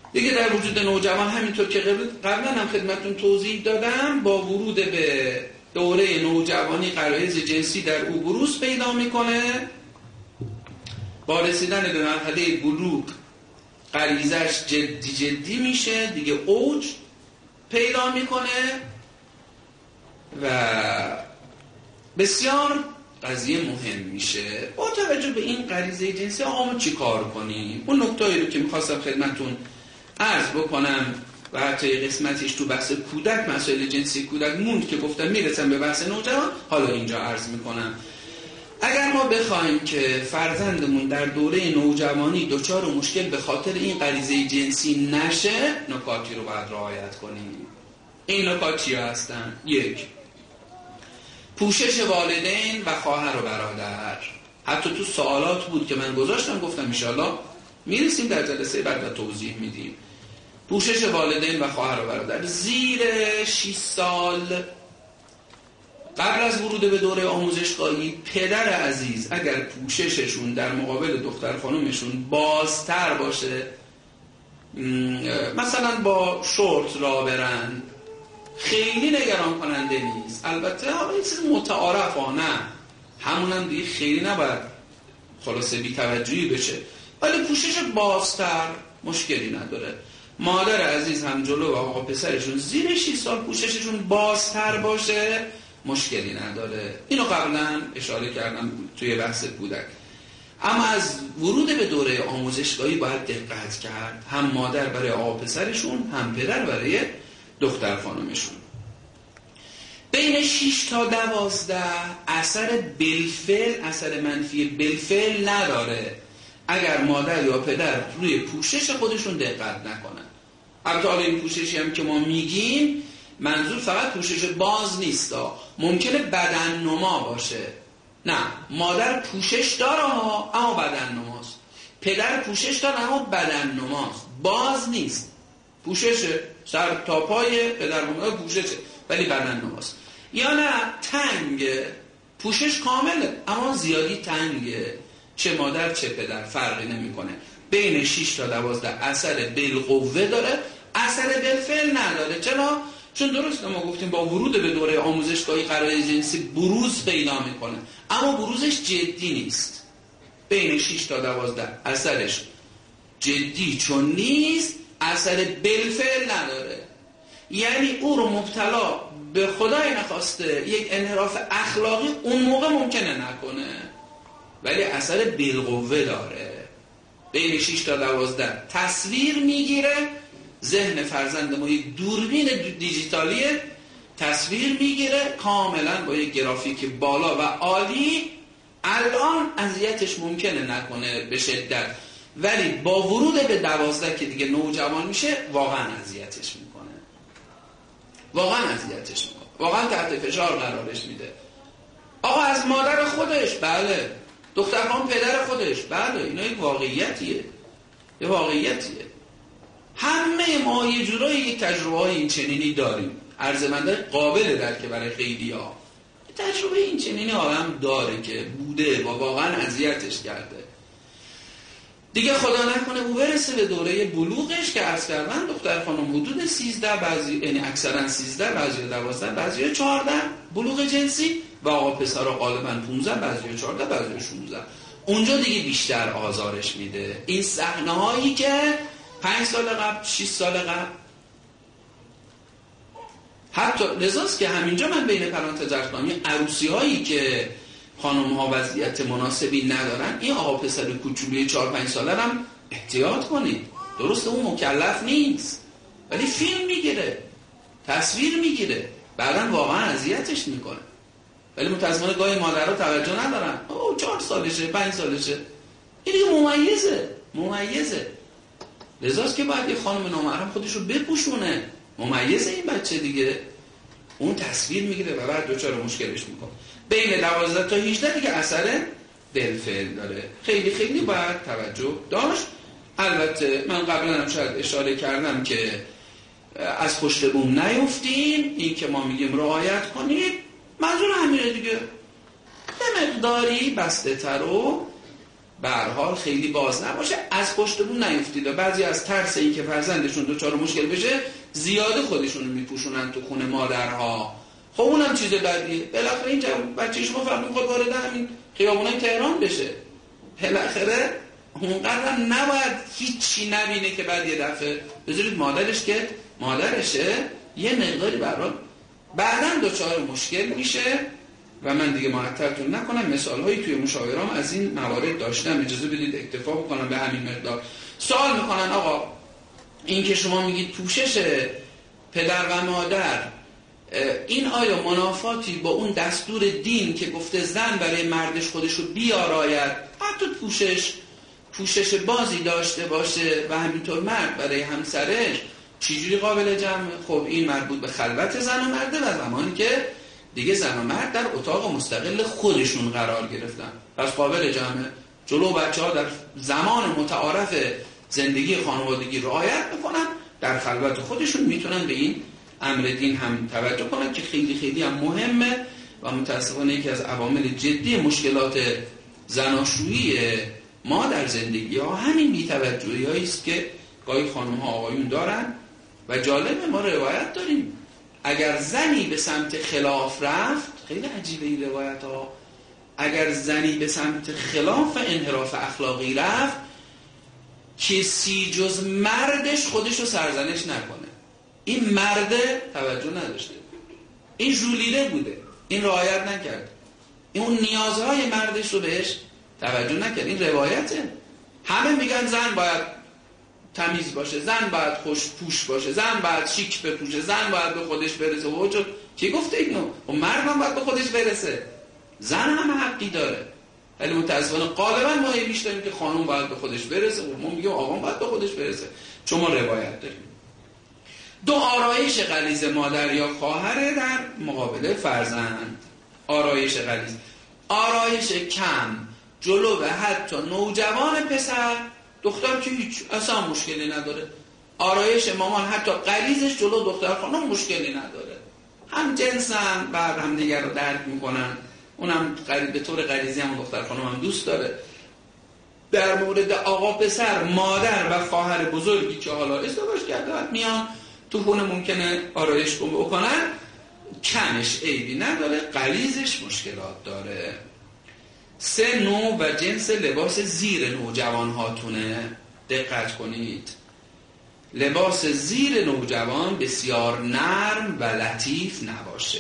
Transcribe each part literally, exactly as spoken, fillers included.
دیگه در وجود نوجوان همینطور که قبلا هم خدمتون توضیح دادم، با ورود به دوره نوجوانی غرایز جنسی در او بروز پیدا میکنه. با رسیدن به مرحله بلوغ غریزش جدی جدی میشه، دیگه اوج پیدا میکنه و بسیار قضیه مهم میشه. با توجه به این غریزه جنسی آقا ما چی کار کنیم؟ اون نکته‌ای رو که میخواستم خدمتون عرض بکنم و حتی قسمتیش تو بحث کودک، مسائل جنسی کودک موند که گفتم میرسم به بحث نوجوان، حالا اینجا عرض میکنم. اگر ما بخوایم که فرزندمون در دوره نوجوانی دچار مشکل به خاطر این غریزه جنسی نشه، نکاتی رو باید رعایت کنیم. این نکات چی هستن؟ یک، پوشش والدین و خواهر و برادر. حتی تو سوالات بود که من گذاشتم، گفتم ان شاءالله میرسیم در جلسه بعد توضیح میدیم. پوشش والدین و خواهر و برادر زیر شش سال قبل از ورود به دوره آموزشگاهی، پدر عزیز اگر پوشششون در مقابل دختر خانومشون بازتر باشه، مثلا با شورت را برن، خیلی نگران کننده نیست. البته حالا این چیز متعارفانه، همونم دیگه خیلی نباید خلاصه بی توجهی بشه، ولی پوشش بازتر مشکلی نداره. مادر عزیز هم جلو و آقا پسرشون زیر شش سال پوشششون بازتر باشه مشکلی نداره. اینو قبلا اشاره کردم توی بحث کودک. اما از ورود به دوره آموزشگاهی باید دقت کرد، هم مادر برای آقا پسرشون، هم پدر برای دختر خانمشون. بین شش تا دوازده اثر بالفعل، اثر منفی بالفعل نداره اگر مادر یا پدر روی پوشش خودشون دقت نکنن. البته این پوششی هم که ما میگیم منظور فقط پوشش باز نیست، ممکنه بدن نما باشه. نه، مادر پوشش داره اما بدن نماست، پدر پوشش داره اما بدن نماست، باز نیست. پوشش سر تا پای پدر مادر پوششه ولی بدن نماست. یا نه تنگ، پوشش کامله اما زیادی تنگه، چه مادر چه پدر فرقی نمیکنه. بین شش تا دوازده اثر بالقوه داره، اثر بالفعل نداره. چرا؟ چون درست ما گفتیم با ورود به دوره آموزشگاهی غرایز جنسی بروز پیدا میکنه، اما بروزش جدی نیست. بین شش تا دوازده اثرش جدی چون نیست، اثر بالفعل نداره. یعنی او رو مبتلا به خدای نخواسته یک انحراف اخلاقی اون موقع ممکنه نکنه، ولی اثر بالقوه داره. بین شش تا دوازده تصویر میگیره، ذهن فرزند ما یک دوربین دیجیتالی تصویر میگیره کاملا با یک گرافیک بالا و عالی. الان اذیتش ممکنه نکنه به شدت، ولی با ورود به دوازده که دیگه نوجوان میشه واقعا اذیتش میکنه، واقعا اذیتش میکنه، واقعا تحت فشار قرارش میده. آقا از مادر خودش، بله، دخترخوان پدر خودش، بله، اینا یک واقعیتیه، یه واقعیتیه. همه ما یه جورایی یک تجربه های این چنینی داریم. ارزمنده قابل درک برای خیلی ها تجربه این چنینی آدم داره که بوده و واقعا اذیتش کرده. دیگه خدا نکنه او برسه به دوره بلوغش که عرض کردن دختر خانم حدود سیزده، بعضی یعنی اکثرا سیزده، بعضی دوازده، بعضی چهارده بلوغ جنسی، و آقا پسرها غالبا پونزده، بعضی چهارده، بعضی شانزده. اونجا دیگه بیشتر آزارش میده. این صحنه هایی که پنج سال قبل، شش سال قبل، حتی لذاست که همینجا من بین پرانتز ارقامی عروسی هایی که خانم ها وضعیت مناسبی ندارن، این آقا پسر کوچولوی چهار پنج ساله هم احتیاط کنید. درسته اون مکلف نیست ولی فیلم میگیره، تصویر میگیره، بعداً واقعا اذیتش میکنه، ولی متاسفانه گاهی مادرها توجه ندارن. اوه چهار سالشه، پنج سالشه، این دیگه ممیزه ممیزه لذاست که باید یه خانم نامحرم خودش رو بپوشونه، ممیزه این بچه دیگه. اون تصویر میگیره و بعد دوچار مشکلش میکنه. بین دوازده تا هجده دیگه اثر بالفعل داره. خیلی خیلی باید توجه داشت. البته من قبلا هم شاید اشاره کردم که از پشت بوم نیفتیم، این که ما میگیم رعایت کنید منظور همینه دیگه. به مقداری بسته تر و به هر حال خیلی باز نباشه، از پشت بون نیفتید. بعضی از ترس این که فرزندشون دچار مشکل بشه زیاده خودشون رو میپوشونن تو خونه مادرها. خب اونم چیز بدیه. بالاخره این بچه شما فرض می‌خواد وارد همین خیابونای تهران بشه، بالاخره اونقدر نباید هیچی نبینه که بعد یه دفعه بذارید مادرش که مادرشه یه مقداری برای بعداً دچار مشکل میشه. و من دیگه معطلتون نکنم، مثال‌هایی توی مشاورام از این موارد داشتم، اجازه بدید اکتفا بکنم به همین مقدار. سوال میکنن آقا این که شما میگید پوشش پدر و مادر، این آیا منافاتی با اون دستور دین که گفته زن برای مردش خودشو بیاراید، حتی پوشش پوشش بازی داشته باشه و همینطور مرد برای همسرش، چجوری قابل جمع؟ خب این مربوط به خلوت زن و مرده و زمانی که دیگه زن و مرد در اتاق مستقل خودشون قرار گرفتن، پس قابل جمعه. جلو بچه ها در زمان متعارف زندگی خانوادگی رعایت میکنن، در خلوت خودشون میتونن به این امر دین هم توجه کنن که خیلی خیلی هم مهمه و متاسفانه یکی از عوامل جدی مشکلات زناشویی ما در زندگی ها همین بی‌توجهی هایی است که گاهی خانم ها آقایون دارن. و جالبه ما روایت داریم اگر زنی به سمت خلاف رفت، خیلی عجیبه این روایت ها، اگر زنی به سمت خلاف انحراف اخلاقی رفت کسی جز مردش خودشو سرزنش نکنه. این مرده توجه نداشته، این ژولیده بوده، این رعایت نکرد، این اون نیازهای مردش رو بهش توجه نکرد. این روایته. همه میگن زن باید تمیز باشه، زن باید خوش پوش باشه، زن باید شیک بپوشه، زن باید به خودش برسه. و چون کی گفته اینو؟ و مرد هم باید به خودش برسه، زن هم حقی داره. ولی متأسفانه غالبا ما هیچ داریم که خانم باید به خودش برسه و ما میگیم آقا باید به خودش برسه، چون ما روایت داریم. دو آرایش غلیظ مادر یا خواهر در مقابل فرزند. آرایش غلیظ، آرایش کم جلو و حتی نوجوان پسر، دختر که هیچ اصلا مشکلی نداره. آرایش مامان حتی غلیظش جلو دختر خانم مشکلی نداره، هم جنسن، بعد هم دیگر رو درک میکنن، اونم به طور غریزی هم دختر خانم هم دوست داره. در مورد آقا پسر، مادر و خواهر بزرگی که حالا ازدواج کرده میان تو خونه ممکنه آرایش بکنن، کمش عیبی نداره، غلیظش مشکلات داره. سه نوع و جنس لباس زیر نوجوان هاتونه. دقت کنید، لباس زیر نوجوان بسیار نرم و لطیف نباشه.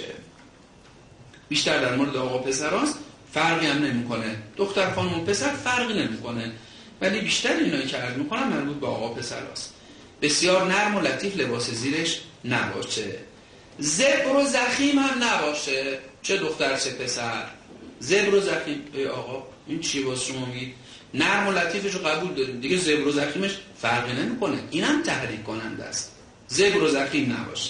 بیشتر در مورد آقا پسر هاست، فرقی هم نمی کنه، دختر خانم و پسر فرقی نمی کنه، ولی بیشتر اینایی که عرض میکنم مربوط به آقا پسر هاست. بسیار نرم و لطیف لباس زیرش نباشه. زبر و زخیم هم نباشه، چه دختر چه پسر. زبر و زخیم، ای آقا این چی واسه شما میگید؟ نرم و لطیفش رو قبول داریم دیگه، زبر و زخیمش فرقی نمیکنه، اینم تحریک کننده است. زبر و زخیم نباشه.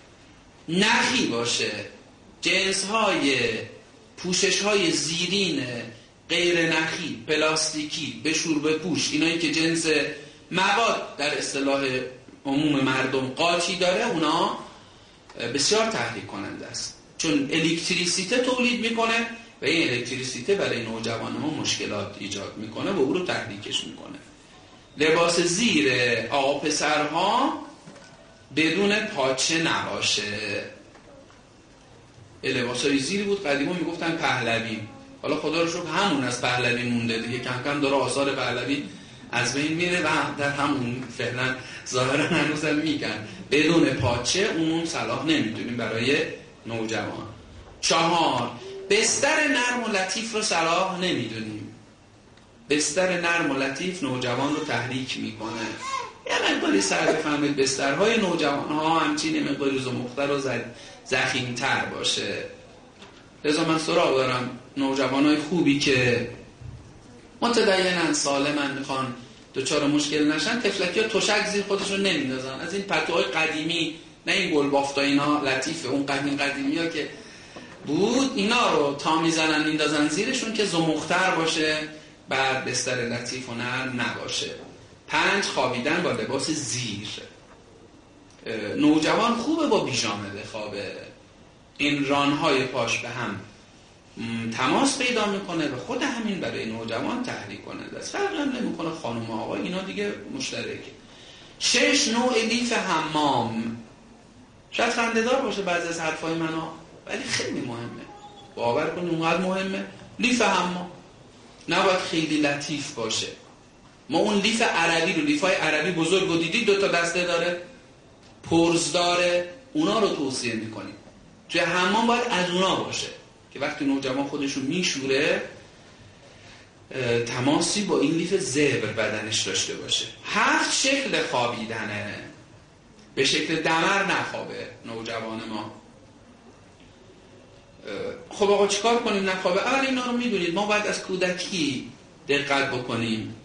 نخی باشه، جنس های پوشش های زیرین غیر نخی، پلاستیکی، بشور بپوش، اینایی که جنس مواد در اصطلاح عموم مردم قاطی داره، اونا بسیار تحریک کننده است، چون الکتریسیته تولید میکنه و این الکتریسیته برای نوجوان ها مشکلات ایجاد میکنه و او رو تحریکش میکنه. لباس زیر آقا پسرها بدون پاچه نباشه. لباس های زیری بود قدیما میگفتن پهلوی، حالا خدا رو شکر همون از پهلوی مونده دیگه، کم کم داره آثار پهلوی از بین میره و در همون فعلا ظاهرا هنوزم میگن بدون پاچه اون صلاح نمیدونیم برای نوجوان. چهار، بستر نرم و لطیف رو صلاح نمیدونیم. بستر نرم و لطیف نوجوان رو تحریک میکنه. یه مقداری سر بفهمید بسترهای نوجوان ها همچین مقداری زمختر و زخیمتر باشه. لذا من سراغ دارم نوجوان های خوبی که متدینن، سالمن، میخوان دوچار مشکل نشن، تفلکی ها تشک زیر خودشون نمیدازن. از این پتوهای قدیمی، نه این گلبافت ها، اینا لطیفه، اون قدیم قدیمی ها که بود اینا رو تا میزنن میندازن زیرشون که زمختر باشه، بعد بستر لطیف و نرم نباشه. پنج، خوابیدن با لباس زیر. نوجوان خوبه با پیژامه بخوابه، این رانهای پاش به هم تماس پیدا میکنه و خود همین برای نوجوان تحریک کننده است. فرقی هم نمیکنه خانم و آقا، اینا دیگه مشترکه. شش، نوع لیف حمام. شاید خنده‌دار باشه بعضی از حرفای منو، ولی خیلی مهمه. باور کنید اونقدر مهمه. لیف حمام نباید خیلی لطیف باشه. ما اون لیف عربی رو، لیفای عربی بزرگ رو دیدید، دو تا دسته داره، پرز داره، اونا رو توصیه میکنیم. توی حمام باید از اونا باشه که وقتی نوجوان خودشو میشوره تماسی با این لیف زبر بدنش داشته باشه. هفت، شکل خوابیدنه. به شکل دمر نخوابه نوجوان ما. خب آقا چیکار کنیم نخوابه؟ اول اینا رو میدونید، ما باید از کودکی دقت بکنیم.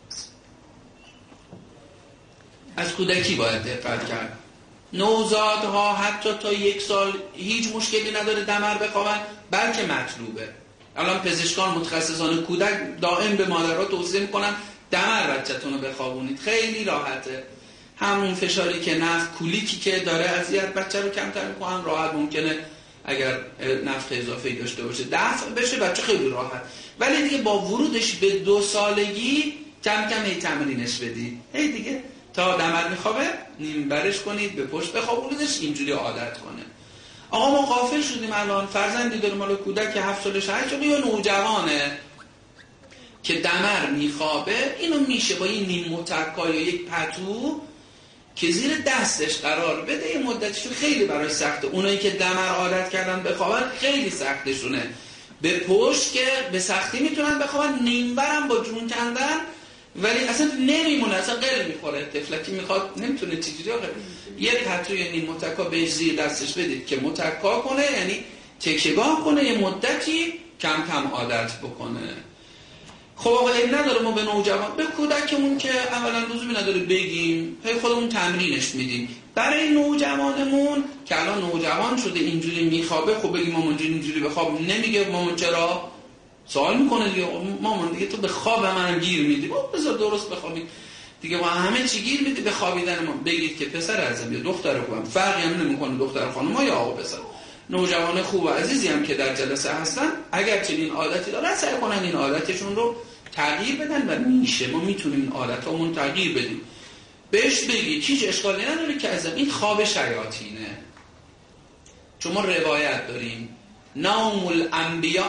از کودکی باید دقت کرد. نوزادها حتی تا یک سال هیچ مشکلی نداره دمر بخوابن، بلکه مطلوبه. الان پزشکان متخصصان کودک دائم به مادرها توصیه میکنن دمر بچه‌تون رو بخوابونید، خیلی راحته. همون فشاری که نفخ، کولیکی که داره اذیت بچه رو کمتر میکنن، راحت ممکنه اگر نفخ اضافه‌ای داشته باشه دفع بشه، بچه خیلی راحت. ولی دیگه با ورودش به دو سالگی کم کم هی تمرینش بدید، هی دیگه تا دمر میخوابه نیم برش کنید، به پشت بخوابونیدش، اینجوری عادت کنه. آقا ما غافل شدیم الان فرزندی داریم، مال کودک هفت سالش هشت سالشه یا نوجوانه که دمر میخوابه، اینو میشه با این نیم متکا یا یک پتو که زیر دستش قرار بده، این مدتشو خیلی برای سخته. اونایی که دمر عادت کردن بخوابن خیلی سختشونه. به پشت که به سختی میتونن بخوابن، نیم برم با جون کندن، ولی اصلا نمیمونه، اصلا قل میخوره. طفلکی میخواد نمیتونه چجوری، آخه یه پتوی نیم متکا بهش زیر دستش بدید که متکا کنه، یعنی تکیه‌گاه کنه، یه مدتی کم کم عادت بکنه. خب آقا این نداره ما به نوجوان، به کودکمون که اولا لزومی نداره بگیم، هی خودمون تمرینش میدیم. برای نوجوانمون که الان نوجوان شده اینجوری میخوابه، خب بگیم مامان جون اینجوری بخواب، نمیگه مامان چرا؟ سوال میکنه دیگه، مامان دیگه تو به خواب منم گیر میدی، بذار درست بخوابیم دیگه، ما همه چی گیر میدی به خوابیدن ما. بگید که پسر عزیزم یا دختر خوبم، فرقی هم نمیکنه دختر خانم یا آقا پسر، نوجوان خوب و عزیزی هم که در جلسه هستن، اگر چنین عادتی دارن سعی کنن این عادتشون رو تغییر بدن و میشه، ما میتونیم این عادتامون تغییر بدیم. بهش بگید هیچ اشکالی نداره که از این خواب شیاطینه، چون ما روایت داریم نوم الانبیاء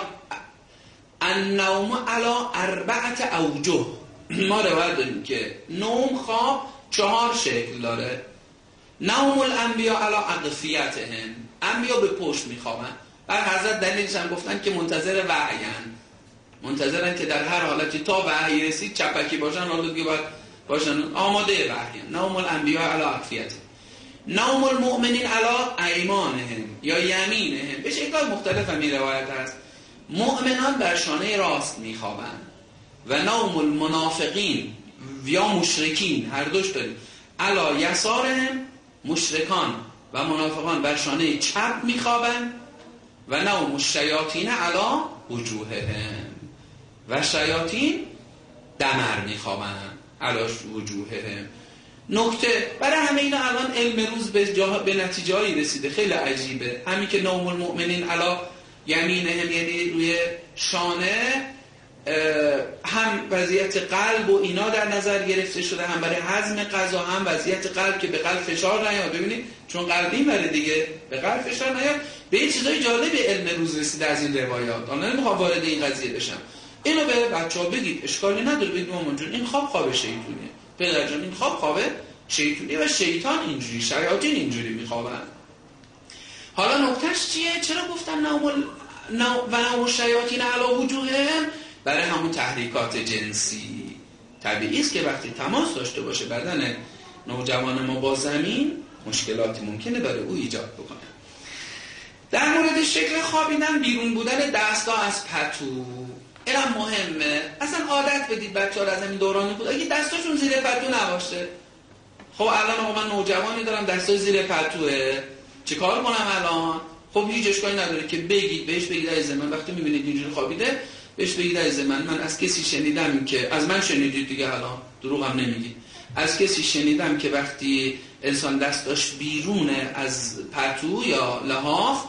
النوم علی اربعه اوجه، ما روایت داریم که نوم خواب چهار شکل داره. نوم الانبیاء علی اقفیتهم، انبیا به پشت میخوابن. بر حضرت دلیلش هم گفتن که منتظر وحیان، منتظرن که در هر حالتی تا وحی رسید چپکی باشن، حالا دیگه باید باشن آماده وحیان. نوم الانبیاء علی اقفیتهم، نوم المؤمنین علی ایمانهم یا یمینهم، به شکل مختلف هم این روایت هست. مؤمنان بر شانه راست میخوابن و نوم المنافقین یا مشرکین، هر دوش داریم، علی یسارهم، مشرکان و منافقان بر شانه چپ میخوابن و نوم الشیاطین علی وجوههم، و شیاطین دمر میخوابن علی وجوههم. نکته برای همه اینا الان علم روز به, جا... به نتیجه هایی رسیده خیلی عجیبه. همین که نوم المؤمنین علی یمینهم یعنی روی شانه، هم وضعیت قلب و اینا در نظر گرفته شده، هم برای هضم غذا، هم وضعیت قلب که به قلب فشار نیاد. ببینید چون قلبی بره دیگه به قلب فشار نیاد. به این چیزای جالبی علم روز رسیده از این روایات. من نمیخوام وارد این قضیه بشم، اینو به بچه‌ها بگید، اشکالی نداره. بگید مامان جون این خواب خواب شیطونیه، پدر جون این خواب خواب شیطونیه و شیطان اینجوری، شیاطین اینجوری میخوابن. حالا نکتهش چیه؟ چرا گفتن نوم نو و نوم الشیاطین علی وجوههم؟ برای همون تحریکات جنسی. طبیعی است که وقتی تماس داشته باشه بدن نوجوان ما با زمین، مشکلاتی ممکنه برای او ایجاد بکنه. در مورد شکل خوابیدن، بیرون بودن دستا از پتو، اینم مهمه. اصلا عادت بدید بچه‌ها از همین دوران بود اگه دستاشون زیر پتو نباشه. خب الان آقا من نوجوانی دارم دستاش زیر پتوه، چیکار کنم الان؟ خب هیچ اشکالی نداره که بگید، بهش بگید عزیز من وقتی میبینید اینجوری خوابیده، بهش بگید عزیز من من از کسی شنیدم که، از من شنیدید دیگه، الان دروغ هم نمیگید، از کسی شنیدم که وقتی انسان دستاش بیرونه از پتو یا لحاف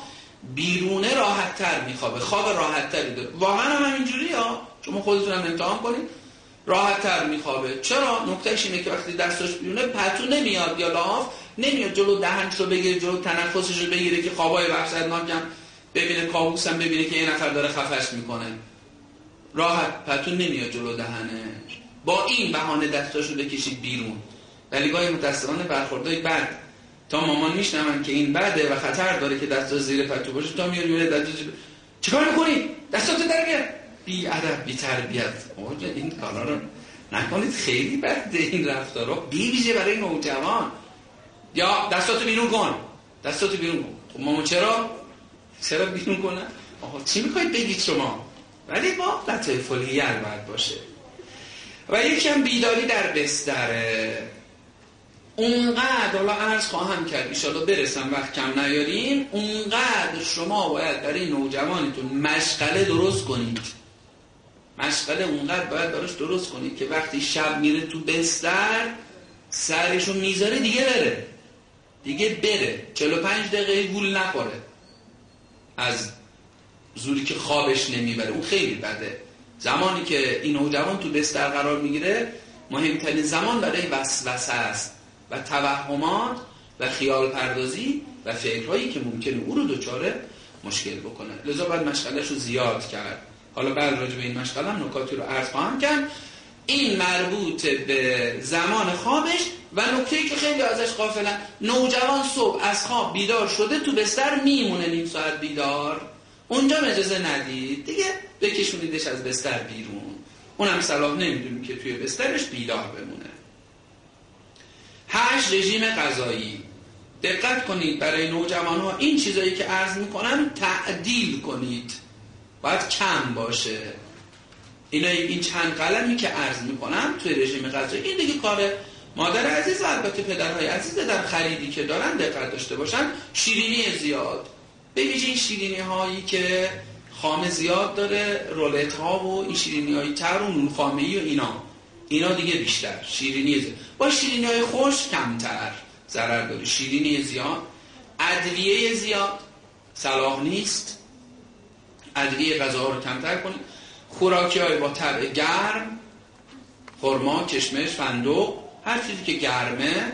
بیرونه راحت تر میخوابه، خواب راحت تری داره. واقعا هم همینجوری ها، شما خودتون هم امتحان کنید، راحت تر میخوابه. چرا؟ نکتهش اینه که وقتی دستش بیرونه پتو نمیاد یا لاف نمیاد جلو دهنش رو بگیره، جلو تنفسش رو بگیره که خوابای وحشتناکم ببینه، کابوس هم ببینه که یه نفر داره خفش میکنه. راحت پتو نمیاد جلو دهنش. با این بهانه دستاشو بکشید بیرون. ولی گاهی متأسفانه برخوردای بد تا مامان میشنون که این بده و خطر داره که دستاش زیر پتو باشه، تا میاد میونه دستاش چیکار میکنی؟ دستاتو در بیار. بی ادب، بی تربیت. آقا این کارا رو نکنید، خیلی بده این رفتارا، بی ویژه برای نوجوان. یا دستاتو بیرون کن، دستاتو بیرون کن. خب مامان چرا؟ چرا بیرون کنه؟ آقا چی میخواید بگید شما؟ ولی با لطایف الحیل باید باشه. و یکم بیداری در بستره. اونقدر، حالا عرض خواهم کرد ایشالا برسم وقت کم نیاریم، اونقدر شما باید برای نوجوانتون مشغله درست کنید. مشغله اونقدر باید براش درست کنید که وقتی شب میره تو بستر سرشو میذاره دیگه بره دیگه بره چهل و پنج دقیقه گول نخوره از زوری که خوابش نمیبره. اون خیلی بده. زمانی که این نوجوان تو بستر قرار میگیره مهمترین زمان برای وسوسه است و توهمات و خیال پردازی و فکرهایی که ممکنه او رو دچار مشکل بکنه. لذا باید مشغله‌اش رو زیاد کرد. حالا بعد راجع به این مشغله هم نکاتی رو عرض خواهم کرد. این مربوط به زمان خوابش و نکته‌ای که خیلی ازش غافلن، نوجوان صبح از خواب بیدار شده تو بستر میمونه نیم ساعت بیدار، اونجا اجازه ندید دیگه بکشونیدش از بستر بیرون. اونم صلاح نمیدونیم که توی بسترش بیدار بمونه. هشت، رژیم غذایی. دقت کنید برای نوجوان‌ها این چیزایی که عرض میکنم تعدیل کنید، باید کم باشه. اینا این چند قلمی که عرض میکنم توی رژیم غذایی، این دیگه کار مادر عزیز، البته پدرهای عزیز در خریدی که دارن دقت داشته باشن. شیرینی زیاد، ببینید این شیرینی هایی که خامه زیاد داره، رولت ها و این شیرینی های تر و نون خامه‌ای و اینا اینا دیگه بیشتر شیرینی زیاد. با شیرینی های خوش کمتر ضرر داره. شیرینی زیاد، ادویه زیاد صلاح نیست. ادویه غذاها رو کمتر کنید. خوراکی های با طبع گرم، خرما، کشمش، فندق، هر چیزی که گرمه.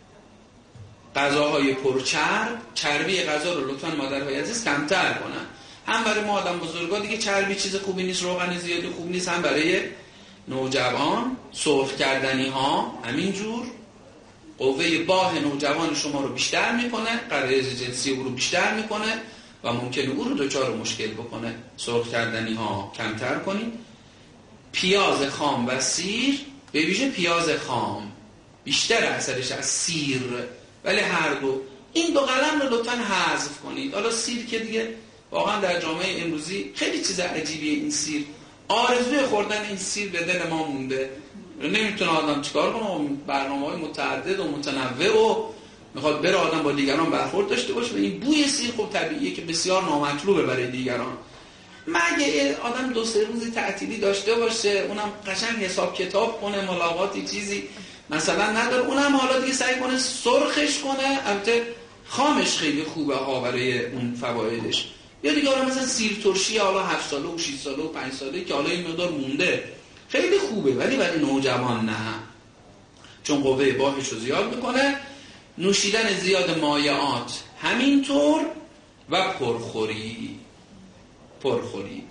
غذاهای پرچرب، چربی غذا رو لطفاً مادرهای عزیز کمتر کنن. هم برای ما آدم بزرگا دیگه چربی چیز خوبی نیست، روغن زیادی خوب نیست، هم برای نوجوان. سرخ کردنی ها همینجور قوه باه نوجوان شما رو بیشتر میکنه، غرایز جنسی او رو بیشتر میکنه و ممکنه او رو دچار مشکل بکنه. سرخ کردنی ها کمتر کنید. پیاز خام و سیر، به ویژه پیاز خام بیشتر اثرش از سیر، ولی هر دو این دو قلم رو لطفاً حذف کنید. حالا سیر که دیگه واقعا در جامعه امروزی خیلی چیز عجیبیه. این سیر، آرزوی خوردن این سیر به دل ما مونده. نمیتونه آدم چیکار کنه، برنامه‌های متعدد و متنوع و میخواد بره آدم با دیگران برخورد داشته باشه و این بوی سیر خب طبیعیه که بسیار نامطلوبه برای دیگران. مگه آدم دو سه روزی تعطیلی داشته باشه، اونم قشنگ حساب کتاب کنه، ملاقاتی چیزی مثلا نداره، اونم حالا دیگه سعی کنه سرخش کنه. البته خامش خیلی خوبه ها برای اون فوایدش. یا دیگه حالا مثلا سیر ترشی حالا هفت ساله و شش ساله و پنج ساله که حالا این مقدار مونده خیلی خوبه، ولی برای نوجوان نه، چون قوه باهش رو زیاد میکنه. نوشیدن زیاد مایعات همینطور و پرخوری پرخوری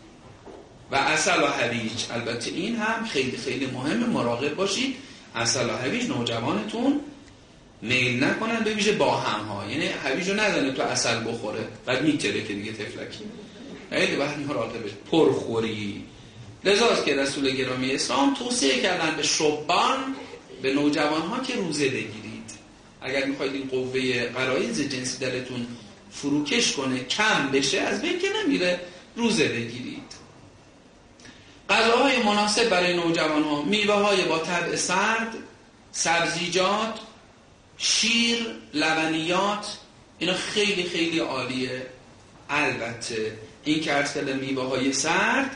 و عسل و هویج. البته این هم خیلی خیلی مهمه، مراقب باشید عسل و هویج نوجوانتون میل نکنن، به ویژه با هم ها. یعنی هویج رو نزنه تو عسل بخوره بعد میتره که دیگه تفلکی، خیلی وقت مراقبه. پرخوری. لذاست که رسول گرامی اسلام توصیه کردن به شبان، به نوجوان ها که روزه بگیرید. اگر میخواید این قوه غرایز جنسی درتون فروکش کنه، کم بشه، از بین که نمیره، روزه بگیرید. غذاهای مناسب برای نوجوان ها: میوه های با طبع سرد، سبزیجات، شیر، لبنیات، اینا خیلی خیلی عالیه. البته این که عرض کردم میوه های سرد،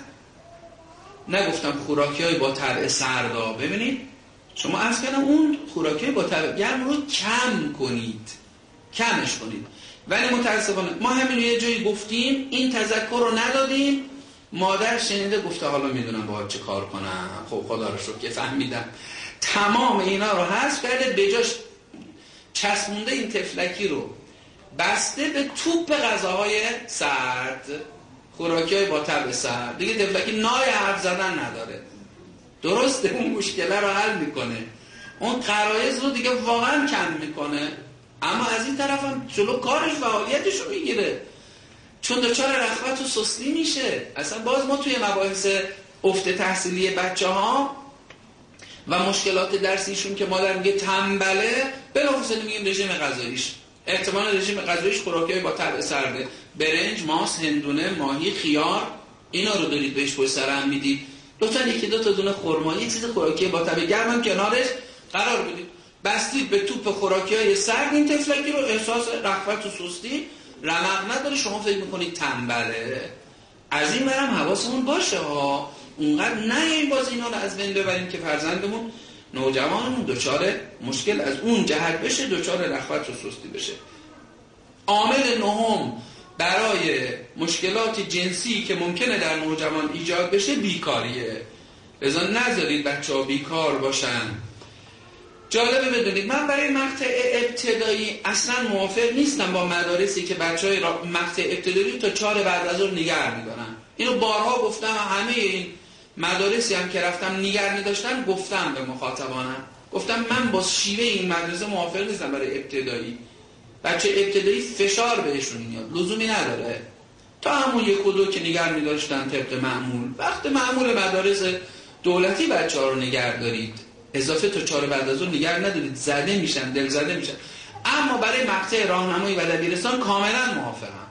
نگفتم خوراکی های با طبع سردا. ببینید شما عرض کردم اون خوراکی های با طبع گرم رو کم کنید، کمش کنید. ولی متاسفانه ما همین یه جایی گفتیم این تذکر رو ندادیم، مادر شنیده گفته حالا میدونم باید چه کار کنم، خب خدا رو شکر که فهمیدم، تمام اینا رو حذف کرده، به جاش چسبونده این تفلکی رو بسته به توپ غذاهای سرد، خوراکی‌های با طعم سرد. دیگه تفلکی نای حرف زدن نداره. درسته اون مشکل رو حل میکنه، اون غرایز رو دیگه واقعا کم میکنه، اما از این طرف هم جلو کارش فعالیتش رو میگیره، چون دچار رغبت و سستی میشه. اصلا باز ما توی مباحث افت تحصیلی بچه ها و مشکلات درسیشون که مادر میگه تنبله، بلافاصله میگیم رژیم غذاییش، احتمال رژیم غذاییش خوراکی‌های با طبع سرده، برنج، ماست، هندونه، ماهی، خیار، اینا رو دارید بهش پشت سر هم میدید. لطفاً یکی دو تا دونه خرما، یه چیز خوراکی با طبع گرم هم کنارش قرار بدید. بستید به توپ خوراکی‌های سرد، این تفلکی رو احساس رغبت و سستی رمق نداره، شما فکر میکنید تنبله. از این برم حواسمون باشه ها، اونقدر نه این باز اینا رو از بین ببریم که فرزندمون، نوجوانمون دچار مشکل از اون جهت بشه، دچار رغبت و سستی بشه. عامل نهم برای مشکلات جنسی که ممکنه در نوجوان ایجاد بشه بیکاریه. لذا نذارید بچه‌ها بیکار باشن. جالبه بدونید من برای مقطع ابتدایی اصلا موافق نیستم با مدارسی که بچهای مقطع ابتدایی تا چهار بعد از ظهر نگه می‌دارن. اینو بارها گفتم و همه این مدارسی هم که رفتم نگه می‌داشتن گفتم به مخاطبانم، گفتم من با شیوه این مدرسه موافق نیستم برای ابتدایی. بچه ابتدایی فشار بهشون میاد، لزومی نداره. تا همون یک و دو که نگه می‌داشتن طبق معمول، وقت معمول مدارس دولتی بچه‌ها رو نگه دارید. اضافه تا چهار بعد از اون نگه ندارید، زده میشن، دل زده میشن. اما برای مقطع راهنمایی و دبیرستان کاملا موافقم.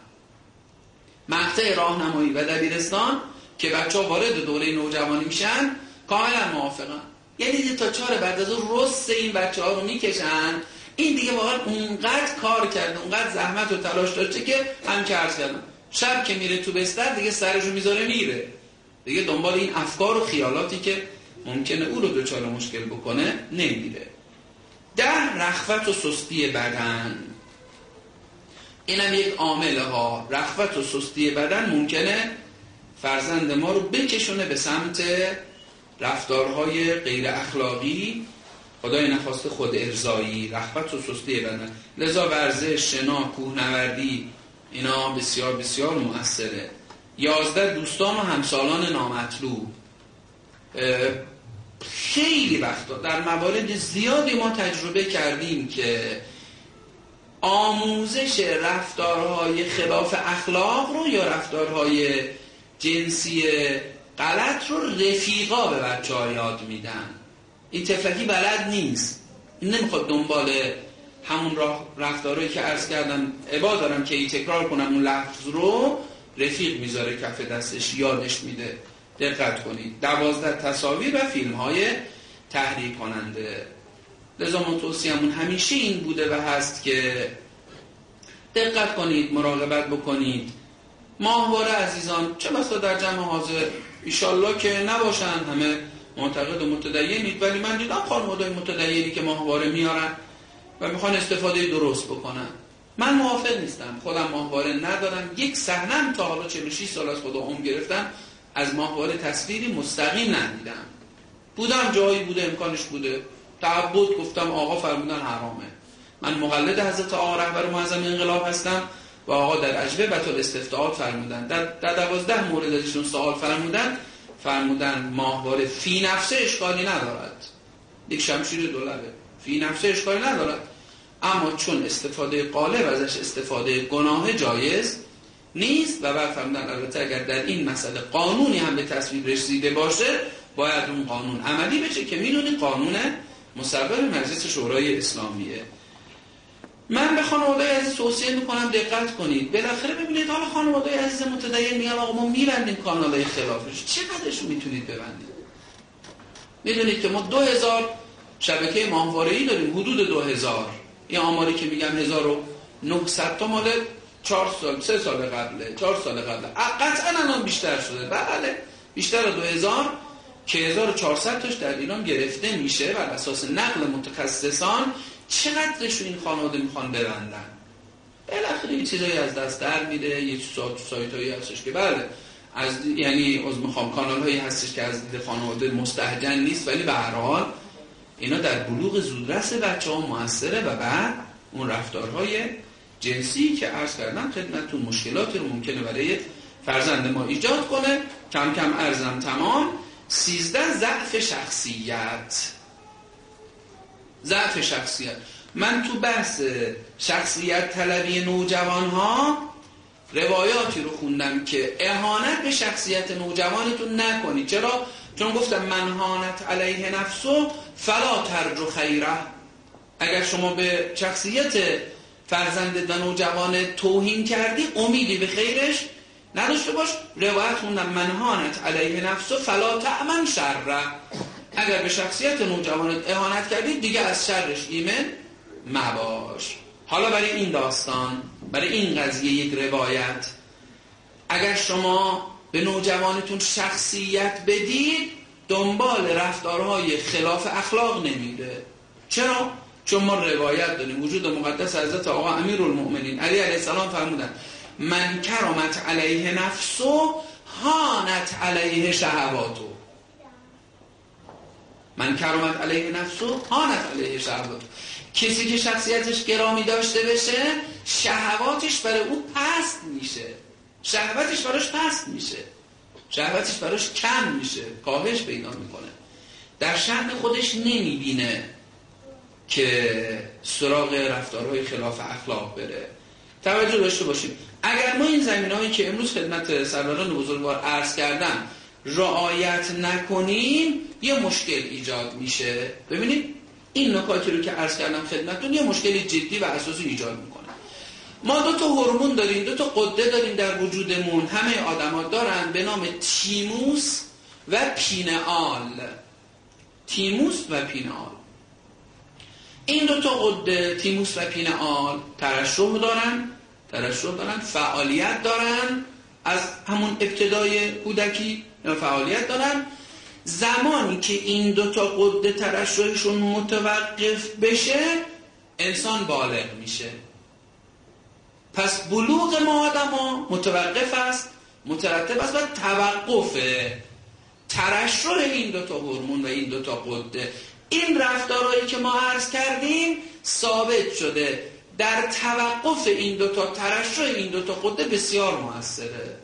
مقطع راهنمایی و دبیرستان که بچه‌ها وارد دوره نوجوانی میشن کاملا موافقم. یعنی تا چهار بعد از اون رست این بچه‌ها رو میکشن. این دیگه واقعا اونقدر کار کرده، اونقدر زحمت و تلاش داشته که هم که عرض کردم شب که میره تو بستر دیگه سرشو میذاره میره، دیگه دنبال این افکار و خیالاتی که ممکنه او رو دچار مشکل بکنه نمیره. در رغبت و سستی بدن، اینم یک عامل ها. رغبت و سستی بدن ممکنه فرزند ما رو بکشونه به سمت رفتارهای غیر اخلاقی، خدای نخواسته خود ارضایی، رغبت و سستی بدن. لذا ورزش، شنا، کوهنوردی اینا بسیار بسیار مؤثره. یازده دوستان و همسالان نامطلوب. خیلی وقتا در موارد زیادی ما تجربه کردیم که آموزش رفتارهای خلاف اخلاق رو یا رفتارهای جنسی غلط رو رفیقا به بچه ها یاد میدن. این طفلکی بلد نیست، نمیخواد دنبال همون رفتارهایی که عرض کردم عبا دارم که ای تکرار کنم اون لفظ رو، رفیق میذاره کف دستش یادش میده. دقت کنید. دوازده تصاویر و فیلم های تحریک کننده. لذا من توصیه‌مون همیشه این بوده و هست که دقت کنید، مراقبت بکنید. ماهواره عزیزان چه بسا در جمع حاضر ایشالله که نباشن همه معتقد و متدینید، ولی من دیدم خانواده‌های متدینی که ماهواره میارن و میخوان استفاده درست بکنن. من موافق نیستم، خودم ماهواره ندارم. یک صحنه تا حالا چهل و شش سال از خدا عمر گرفتم از ماهواره تصویری مستقیم ندیدم. بودم جایی بوده امکانش بوده تعبد گفتم آقا فرمودن حرامه. من مقلد حضرت آقا رهبر معظم انقلاب هستم و آقا در اجوبه الاستفتاءات فرمودن، در در دوازده مورد ازشون سوال فرمودن فرمودن ماهواره فی نفسه اشکالی ندارد، یک شمشیر دولبه، فی نفسه اشکالی ندارد، اما چون استفاده قالب ازش استفاده گناه جایز نیست. و بعد فرمودن البته اگر در این مسئله قانونی هم به تصویب رسیده باشه باید اون قانون عملی بشه که میدونید قانون مصوب مجلس شورای اسلامیه. من به خانواده‌ی عزیز توصیه میکنم دقت کنید. بالاخره ببینید حالا خانواده‌ی عزیز متدین میگن آقا ما میبندیم کانالای خلافش، چقدرش میتونید ببندید؟ میدونید که ما دو هزار شبکه ماهواره‌ای داریم، حدود دو هزار. این آماری که میگم هزار و نهصد تا مال چهار سال سه سال قبله، چهار سال قبله، قطعا الان بیشتر شده. بله بیشتر از دو هزار که هزار و چهارصد تاش در ایران گرفته میشه بر اساس نقل متخصصان. چقدرش این خانواده میخوان ببندن؟ بالاخره یه چیزایی از دست در میره، یه سایتایی هستش که بله از یعنی از میخوام کانال‌هایی هستش که از دید خانواده مستهجن نیست، ولی به هر حال اینا در بلوغ زودرس بچه‌ها موثره و بعد اون رفتارهای جنسی که عرض کردم خدمتتون مشکلاتی رو ممکنه برای فرزند ما ایجاد کنه. کم کم عرضم تمام. سیزده ضعف شخصیت. ضعف شخصیت. من تو بحث شخصیت طلبی نوجوان ها روایاتی رو خوندم که اهانت به شخصیت نوجوانتون نکنید. چرا؟ چون گفتم من هانت علیه نفسو فلا ترجو خیره. اگر شما به شخصیت فرزند و نوجوان توهین کردی امیدی به خیرش نداشته باش. روایت خوندم من هانت علیه نفسو فلا تأمن شره. اگر به شخصیت نوجوانت اهانت کردی دیگه از شرش ایمن مباش. حالا برای این داستان، برای این قضیه یک روایت، اگر شما به نوجوانتون شخصیت بدید دنبال رفتارهای خلاف اخلاق نمیره. چرا؟ چون ما روایت داریم. وجود مقدس حضرت آقا امیرالمؤمنین علی علیه السلام فرمودن من کرمت علیه نفسو هانت علیه شهواتو. من کرمت علیه نفسو هانت علیه شهواتو. کسی که شخصیتش گرامی داشته بشه شهواتش برای او پست میشه، شهوتش براش پست میشه، شهوتش براش کم میشه، کاهش پیدا میکنه، در شأن خودش نمیبینه که سراغ رفتارهای خلاف اخلاق بره. توجه داشته باشیم اگر ما این زمینه‌هایی که امروز خدمت سروران بزرگوار عرض کردم رعایت نکنیم یه مشکل ایجاد میشه. ببینید این نکاتی رو که عرض کردم خدمتتون یه مشکلی جدی و اساسی ایجاد میکنه. ما دو تا هورمون داریم، دو تا غده داریم در وجودمون، همه آدم‌ها دارن، به نام تیموس و پینئال. تیموس و پینئال. این دو تا غده تیموس و پینئال ترشح دارن، ترشح دارن، فعالیت دارن، از همون ابتدای کودکی فعالیت دارن. زمانی که این دو تا غده ترشحشون متوقف بشه انسان بالغ میشه. پس بلوغ ما آدم‌ها متوقف است، مترتب است و توقف ترشح این دو تا هورمون و این دو تا غده. این رفتارهایی که ما عرض کردیم ثابت شده در توقف این دو تا ترشح این دو تا غده بسیار موثره.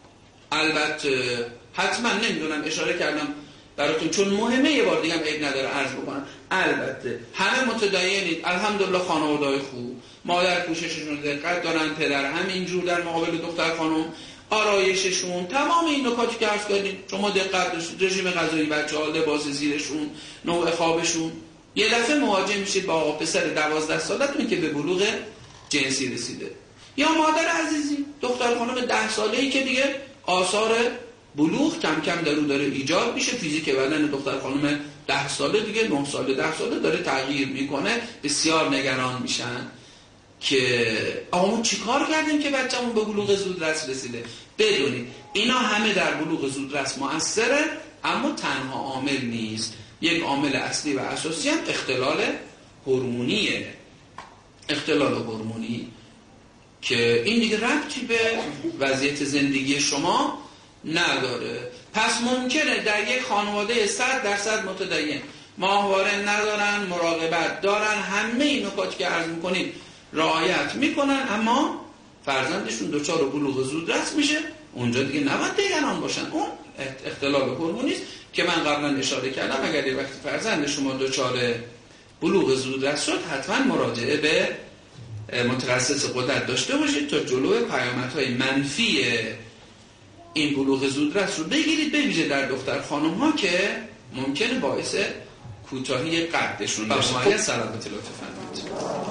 البته حتما نمیدونم اشاره کردم براتون چون مهمه، یه بار دیگه هم عیب نداره عرض بکنم. البته همه متدینید، الحمدلله خانواده‌های خوب، مادر پوشششون دقت دارن، پدر همینجور در مقابل دختر خانم، آرایششون، تمام این نکاتی که عرض کردیم شما دقت داشتید، رژیم غذایی بچه‌ها، لباس زیرشون، نوع خوابشون. یه دفعه مواجه میشید با آقا پسر دوازده سالتون که به بلوغ جنسی رسیده، یا مادر عزیزی دختر خانم ده ساله‌ای که دیگه آثار بلوغ کم کم در او داره ایجاد میشه. فیزیک بدن دختر خانم ده ساله دیگه نه ساله ده ساله داره تغییر میکنه. بسیار نگران میشن که آقا ما چی کار کردیم که بچه‌مون به بلوغ زودرس رسیده. بدونید اینا همه در بلوغ زودرس مؤثره، اما تنها عامل نیست. یک عامل اصلی و اساسی هم اختلال هورمونیه. اختلال هورمونی که این دیگه ربطی به وضعیت زندگی شما نداره. پس ممکنه در یک خانواده صد درصد متدین ماهواره ندارن، مراقبت دارن، همه این نکاتی که عرض میکنیم رعایت میکنن، اما فرزندشون دچار بلوغ زودرس میشه، اونجا دیگه نباید نگران باشن. اون اختلال هورمونی است که من قبلا اشاره کردم. اگر یه وقتی فرزند شما دچار بلوغ زودرس شد حتما مراجعه به متخصص غدد داشته باشید تا جلوی پیامدهای منفی این بلوغ زودرس رو بگیرید، به ویژه در دختر خانم ها که ممکنه باعث کوتاهی قدشون بشه. سلامت لطفاً.